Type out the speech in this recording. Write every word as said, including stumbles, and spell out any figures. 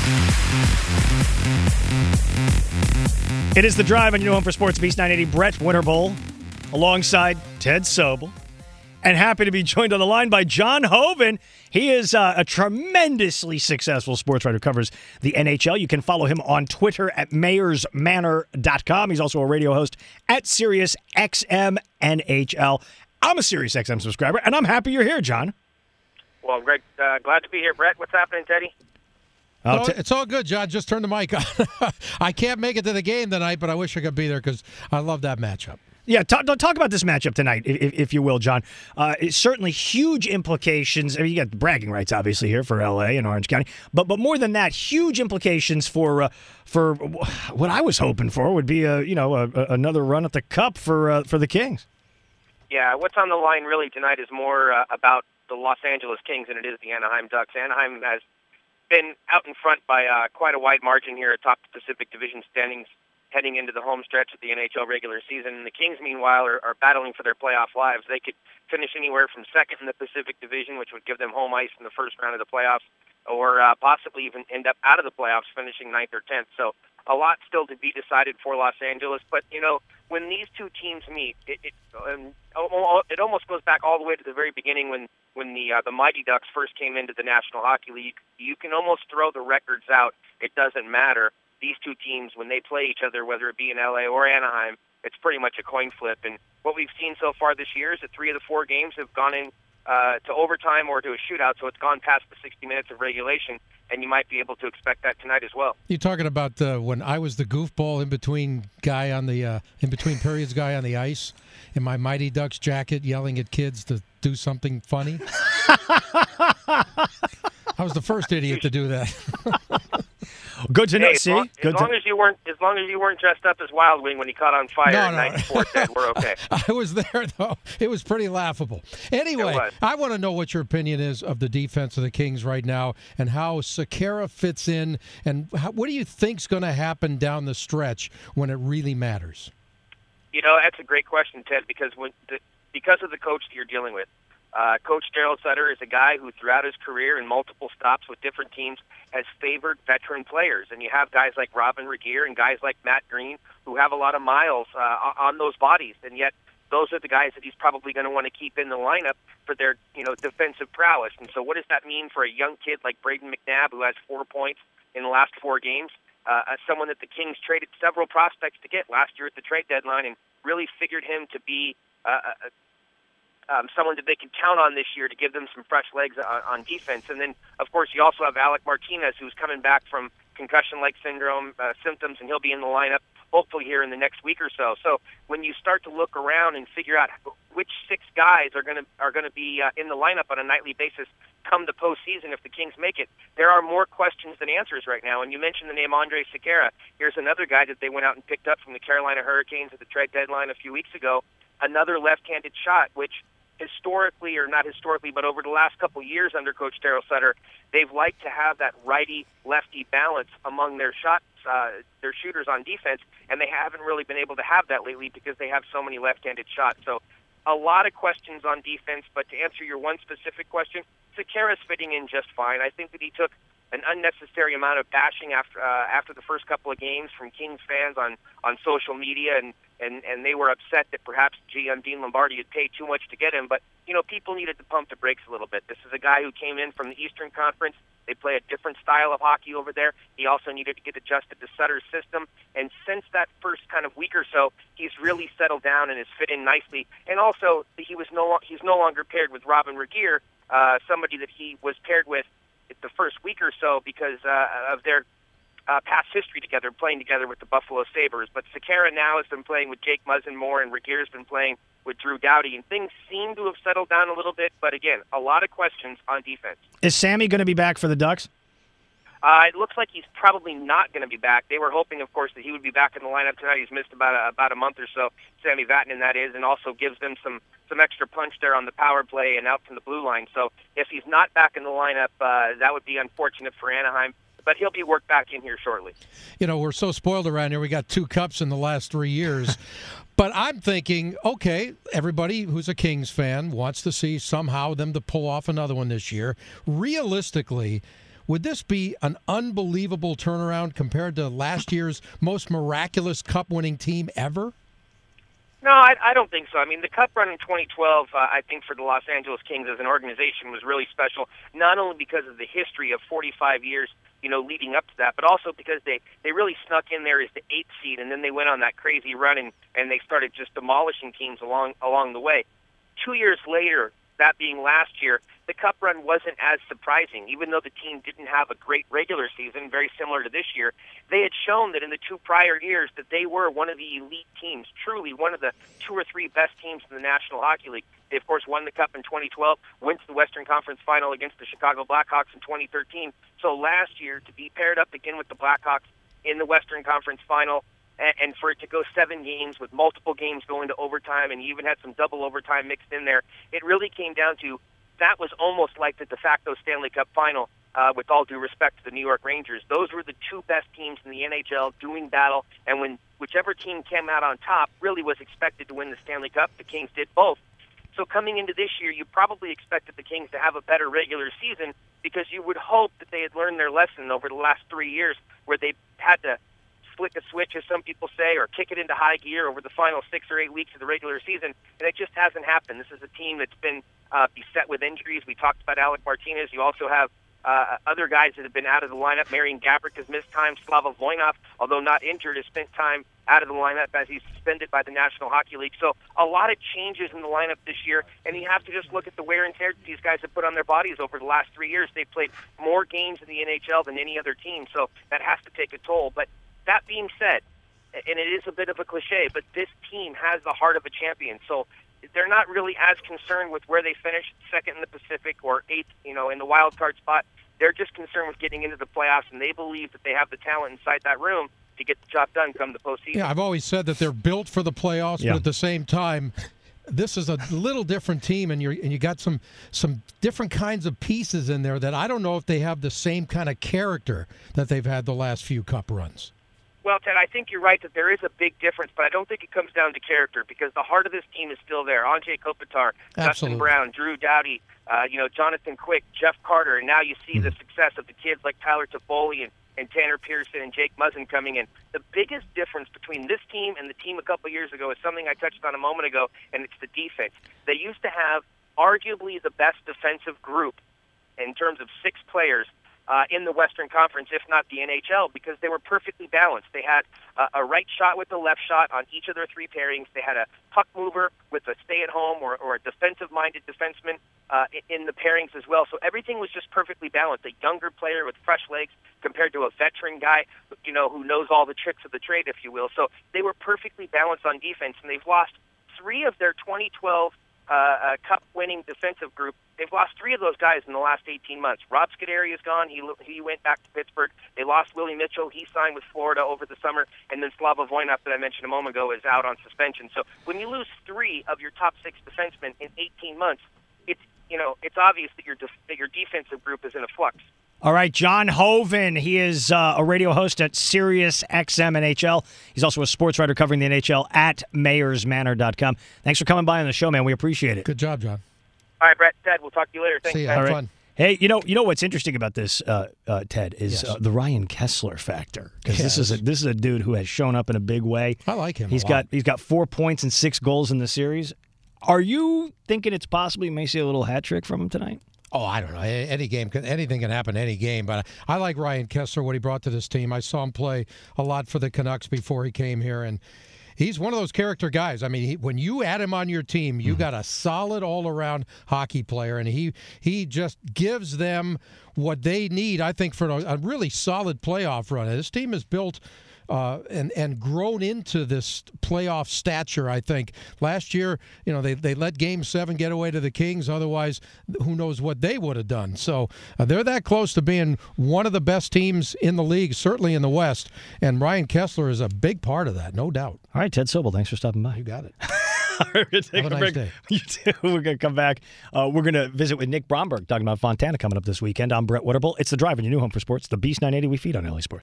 It is The Drive on your new home for Sports Beast nine eighty. Brett Winterbull alongside Ted Sobel. And happy to be joined on the line by John Hoven. He is uh, a tremendously successful sports writer who covers the N H L. You can follow him on Twitter at mayors manor dot com. He's also a radio host at Sirius X M N H L. I'm a Sirius X M subscriber, and I'm happy you're here, John. Well, Greg, uh, glad to be here. Brett, what's happening, Teddy? Oh, t- it's all good, John. Just turn the mic on. I can't make it to the game tonight, but I wish I could be there because I love that matchup. Yeah, talk, talk about this matchup tonight, if, if you will, John. Uh, it's certainly huge implications. I mean, you got bragging rights, obviously, here for L A and Orange County. But but more than that, huge implications for uh, for what I was hoping for would be a you know a, a, another run at the Cup for uh, for the Kings. Yeah, what's on the line really tonight is more uh, about the Los Angeles Kings than it is the Anaheim Ducks. Anaheim has been out in front by uh, quite a wide margin here atop the Pacific Division standings heading into the home stretch of the N H L regular season. And the Kings, meanwhile, are, are battling for their playoff lives. They could finish anywhere from second in the Pacific Division, which would give them home ice in the first round of the playoffs, or uh, possibly even end up out of the playoffs, finishing ninth or tenth. So a lot still to be decided for Los Angeles. But, you know, when these two teams meet, it, it, um, it almost goes back all the way to the very beginning when, when the uh, the Mighty Ducks first came into the National Hockey League. You can almost throw the records out. It doesn't matter. These two teams, when they play each other, whether it be in L A or Anaheim, it's pretty much a coin flip. And what we've seen so far this year is that three of the four games have gone in uh, to overtime or to a shootout, so it's gone past the sixty minutes of regulation, and you might be able to expect that tonight as well. You're talking about uh, when I was the goofball in between guy on the uh, in between periods guy on the ice in my Mighty Ducks jacket, yelling at kids to do something funny. I was the first idiot to do that. Good to know. Hey, as See, long, good as long to... as you weren't, as long as you weren't dressed up as Wild Wing when he caught on fire No, in no. ninety-four, then we're okay. I was there though. It was pretty laughable. Anyway, was. I want to know what your opinion is of the defense of the Kings right now and how Sekera fits in, and how, what do you think's going to happen down the stretch when it really matters? You know, that's a great question, Ted, because when the, because of the coach that you're dealing with. Uh, Coach Daryl Sutter is a guy who, throughout his career in multiple stops with different teams, has favored veteran players. And you have guys like Robin Regehr and guys like Matt Green who have a lot of miles uh, on those bodies. And yet those are the guys that he's probably going to want to keep in the lineup for their, you know, defensive prowess. And so what does that mean for a young kid like Braden McNabb, who has four points in the last four games? Uh, as someone that the Kings traded several prospects to get last year at the trade deadline and really figured him to be uh, a Um, someone that they can count on this year to give them some fresh legs on, on defense. And then, of course, you also have Alec Martinez, who's coming back from concussion-like syndrome uh, symptoms, and he'll be in the lineup hopefully here in the next week or so. So when you start to look around and figure out which six guys are going to are going to be uh, in the lineup on a nightly basis come the postseason if the Kings make it, there are more questions than answers right now. And you mentioned the name Andre Sekera. Here's another guy that they went out and picked up from the Carolina Hurricanes at the trade deadline a few weeks ago, another left-handed shot, which historically, or not historically, but over the last couple of years under Coach Daryl Sutter, they've liked to have that righty-lefty balance among their shots, uh, their shooters on defense, and they haven't really been able to have that lately because they have so many left-handed shots. So a lot of questions on defense, but to answer your one specific question, Sekera's fitting in just fine. I think that he took an unnecessary amount of bashing after uh, after the first couple of games from Kings fans on, on social media, and, and, and they were upset that perhaps G M Dean Lombardi had paid too much to get him. But, you know, people needed to pump the brakes a little bit. This is a guy who came in from the Eastern Conference. They play a different style of hockey over there. He also needed to get adjusted to Sutter's system. And since that first kind of week or so, he's really settled down and has fit in nicely. And also, he was no he's no longer paired with Robin Regehr, uh, somebody that he was paired with the first week or so because uh, of their uh, past history together, playing together with the Buffalo Sabres. But Sekera now has been playing with Jake Muzzin more, and Regehr has been playing with Drew Doughty, and things seem to have settled down a little bit. But again, a lot of questions on defense. Is Sammy going to be back for the Ducks? Uh, it looks like he's probably not going to be back. They were hoping, of course, that he would be back in the lineup tonight. He's missed about a, about a month or so. Sammy Vatanen, that is, and also gives them some, some extra punch there on the power play and out from the blue line. So if he's not back in the lineup, uh, that would be unfortunate for Anaheim. But he'll be worked back in here shortly. You know, we're so spoiled around here. We got two cups in the last three years. But I'm thinking, okay, everybody who's a Kings fan wants to see somehow them to pull off another one this year. Realistically, would this be an unbelievable turnaround compared to last year's most miraculous Cup-winning team ever? No, I, I don't think so. I mean, the Cup run in twenty twelve, uh, I think, for the Los Angeles Kings as an organization was really special, not only because of the history of forty-five years, you know, leading up to that, but also because they, they really snuck in there as the eighth seed, and then they went on that crazy run, and, and they started just demolishing teams along along the way. Two years later, that being last year, the Cup run wasn't as surprising. Even though the team didn't have a great regular season, very similar to this year, they had shown that in the two prior years that they were one of the elite teams, truly one of the two or three best teams in the National Hockey League. They, of course, won the Cup in twenty twelve, went to the Western Conference Final against the Chicago Blackhawks in twenty thirteen. So last year, to be paired up again with the Blackhawks in the Western Conference Final, and for it to go seven games with multiple games going to overtime, and you even had some double overtime mixed in there, it really came down to that was almost like the de facto Stanley Cup final, uh, with all due respect to the New York Rangers. Those were the two best teams in the N H L doing battle, and when whichever team came out on top really was expected to win the Stanley Cup. The Kings did both. So coming into this year, you probably expected the Kings to have a better regular season because you would hope that they had learned their lesson over the last three years where they had to flick a switch, as some people say, or kick it into high gear over the final six or eight weeks of the regular season, and it just hasn't happened. This is a team that's been uh, beset with injuries. We talked about Alec Martinez. You also have uh, other guys that have been out of the lineup. Marian Gaborik has missed time. Slava Voinov, although not injured, has spent time out of the lineup as he's suspended by the National Hockey League. So a lot of changes in the lineup this year, and you have to just look at the wear and tear that these guys have put on their bodies over the last three years. They've played more games in the N H L than any other team, so that has to take a toll. But that being said, and it is a bit of a cliche, but this team has the heart of a champion. So they're not really as concerned with where they finish second in the Pacific or eighth, you know, in the wild card spot. They're just concerned with getting into the playoffs, and they believe that they have the talent inside that room to get the job done come the postseason. Yeah, I've always said that they're built for the playoffs, yeah. but at the same time, this is a little different team, and you and you got some some different kinds of pieces in there that I don't know if they have the same kind of character that they've had the last few Cup runs. Well, Ted, I think you're right that there is a big difference, but I don't think it comes down to character because the heart of this team is still there. Andrei Kopitar, Absolutely. Dustin Brown, Drew Doughty, uh, you know, Jonathan Quick, Jeff Carter, and now you see mm-hmm. the success of the kids like Tyler Toffoli and, and Tanner Pearson and Jake Muzzin coming in. The biggest difference between this team and the team a couple years ago is something I touched on a moment ago, and it's the defense. They used to have arguably the best defensive group in terms of six players Uh, in the Western Conference, if not the N H L, because they were perfectly balanced. They had uh, a right shot with a left shot on each of their three pairings. They had a puck mover with a stay-at-home or, or a defensive-minded defenseman uh, in the pairings as well. So everything was just perfectly balanced. A younger player with fresh legs compared to a veteran guy, you know, who knows all the tricks of the trade, if you will. So they were perfectly balanced on defense, and they've lost three of their twenty twelve uh, uh, Cup-winning defensive group. They've lost three of those guys in the last eighteen months. Rob Scuderi is gone. He he went back to Pittsburgh. They lost Willie Mitchell. He signed with Florida over the summer. And then Slava Voinov, that I mentioned a moment ago, is out on suspension. So when you lose three of your top six defensemen in eighteen months, it's you know it's obvious that your def- that your defensive group is in a flux. All right, John Hoven. He is uh, a radio host at Sirius X M N H L. He's also a sports writer covering the N H L at mayors manor dot com. Thanks for coming by on the show, man. We appreciate it. Good job, John. All right, Brett, Ted, we'll talk to you later. Thanks. See you. Ted. Have right. fun. Hey, you know, you know what's interesting about this, uh, uh, Ted, is Yes. uh, the Ryan Kessler factor. Because Yes. this is a this is a dude who has shown up in a big way. I like him. He's a got lot. he's got four points and six goals in the series. Are you thinking it's possible you may see a little hat trick from him tonight? Oh, I don't know. Any game, can, anything can happen. Any game, but I like Ryan Kessler. What he brought to this team. I saw him play a lot for the Canucks before he came here, and he's one of those character guys. I mean, he, when you add him on your team, you got a solid all-around hockey player, and he he just gives them what they need. I think for a, a really solid playoff run. This team is built. Uh, and and grown into this playoff stature, I think. Last year, you know, they, they let Game seven get away to the Kings. Otherwise, who knows what they would have done. So uh, they're that close to being one of the best teams in the league, certainly in the West. And Ryan Kessler is a big part of that, no doubt. All right, Ted Sobel, thanks for stopping by. You got it. We're going to take Have a a nice break. day. You too. We're going to come back. Uh, we're going to visit with Nick Bromberg talking about Fontana coming up this weekend. I'm Brett Wetterbull. It's The Drive in your new home for sports, the Beast nine eighty we feed on L A Sports.